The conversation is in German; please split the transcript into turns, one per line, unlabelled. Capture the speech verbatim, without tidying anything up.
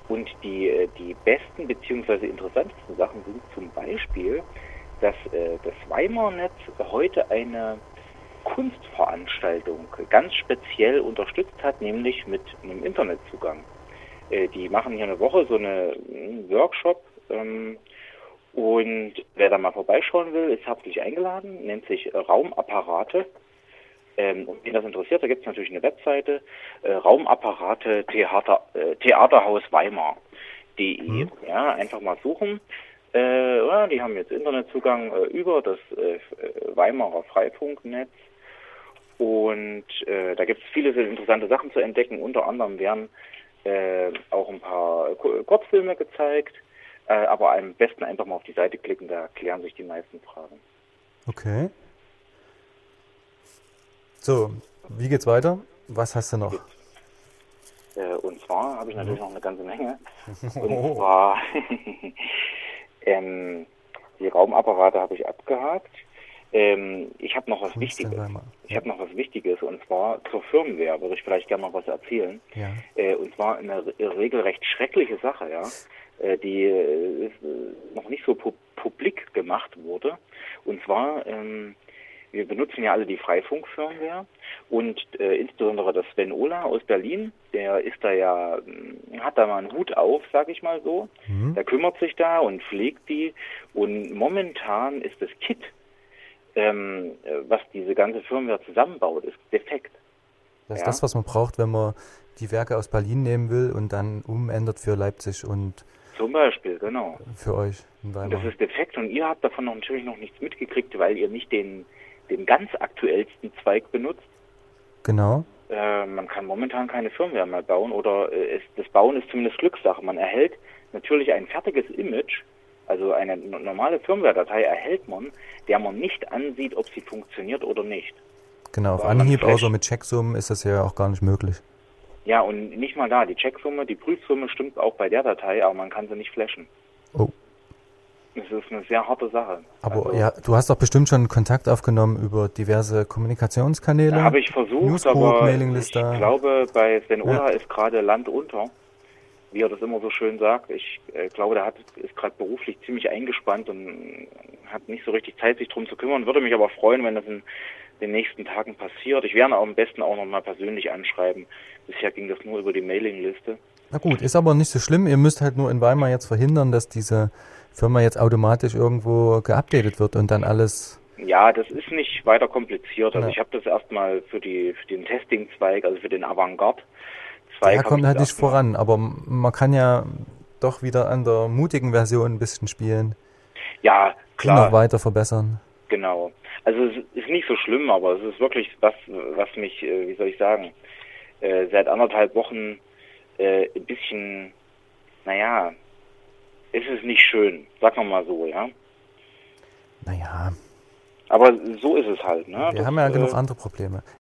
Und die, äh, die besten bzw. interessantesten Sachen sind zum Beispiel, dass äh, das Weimar-Netz heute eine Kunstveranstaltung ganz speziell unterstützt hat, nämlich mit einem Internetzugang. Äh, die machen hier eine Woche so eine, einen Workshop, ähm, und wer da mal vorbeischauen will, ist herzlich eingeladen, nennt sich äh, Raumapparate. Ähm, und wen das interessiert, da gibt es natürlich eine Webseite, äh, Raumapparate Theater, äh, Theaterhaus Weimar punkt de.
Hm?
Ja, einfach mal suchen. Äh, ja, die haben jetzt Internetzugang äh, über das äh, Weimarer Freifunknetz. Und äh, da gibt es viele sehr interessante Sachen zu entdecken. Unter anderem werden äh, auch ein paar Ku- Kurzfilme gezeigt. Äh, aber am besten einfach mal auf die Seite klicken, da klären sich die meisten Fragen.
Okay. So, wie geht's weiter? Was hast du noch?
Äh, und zwar habe ich natürlich
Mhm.
noch eine ganze Menge. Und
Oh,
zwar ähm, die Raumapparate habe ich abgehakt. Ähm, ich habe noch was
Kunst in
Wichtiges.
Weimar.
Ich
Ja,
habe noch was Wichtiges, und zwar zur Firmware würde ich vielleicht gerne noch was erzählen.
ja.
Äh, und zwar eine re- regelrecht schreckliche Sache, ja, äh, die äh, ist, äh, noch nicht so pu publik gemacht wurde. Und zwar ähm, wir benutzen ja alle die Freifunk-Firmware, und äh, insbesondere das Sven Ola aus Berlin, der ist da ja, mh, hat da mal einen Hut auf, sag ich mal so.
Mhm.
Der kümmert sich da und pflegt die, und momentan ist das Kit, ähm, äh, was diese ganze Firmware zusammenbaut, ist defekt.
Das ist
Ja,
das, was man braucht, wenn man die Werke aus Berlin nehmen will und dann umändert für Leipzig und
zum Beispiel, genau.
für euch in
Und das
Weimar.
ist defekt, und ihr habt davon noch natürlich noch nichts mitgekriegt, weil ihr nicht den, den ganz aktuellsten Zweig benutzt.
Genau.
Äh, man kann momentan keine Firmware mehr bauen, oder äh, es, das Bauen ist zumindest Glückssache. Man erhält natürlich ein fertiges Image, also eine no- normale Firmware-Datei erhält man, der man nicht ansieht, ob sie funktioniert oder nicht.
Genau, auf
Sondern man
Anhieb, außer
flasht.
mit Checksummen ist das ja auch gar nicht möglich.
Ja, und nicht mal da. Die Checksumme, die Prüfsumme stimmt auch bei der Datei, aber man kann sie nicht flashen.
Oh,
Das ist eine sehr harte Sache.
aber
Also
ja, du hast doch bestimmt schon Kontakt aufgenommen über diverse Kommunikationskanäle,
habe ich versucht,
Newsgroup,
aber ich
Mailingliste.
glaube, bei Sven
Ja,
Ola ist gerade Land unter, wie er das immer so schön sagt. Ich äh, glaube, der hat, ist gerade beruflich ziemlich eingespannt und hat nicht so richtig Zeit, sich drum zu kümmern. Würde mich aber freuen, wenn das in den nächsten Tagen passiert. Ich werde am besten auch noch mal persönlich anschreiben. Bisher ging das nur über die Mailingliste.
na gut, ist aber nicht so schlimm. Ihr müsst halt nur in Weimar jetzt verhindern, dass diese Firma jetzt automatisch irgendwo geupdatet wird und dann alles.
Ja, das ist nicht weiter kompliziert. Also
Na,
ich habe das erstmal für die für den Testing-Zweig, also für den
der
Avantgarde-Zweig habe ich
kommt
das
halt nicht
erstmal.
voran, aber man kann ja doch wieder an der mutigen Version ein bisschen spielen,
Ja,
die noch
klar,
weiter verbessern.
genau. Also es ist nicht so schlimm, aber es ist wirklich was, was mich, äh, wie soll ich sagen, äh, seit anderthalb Wochen äh, ein bisschen, naja, es ist nicht schön, sagen wir mal so, ja.
Naja,
Aber so ist es halt, ne?
wir
Das,
haben ja genug
äh,
andere Probleme.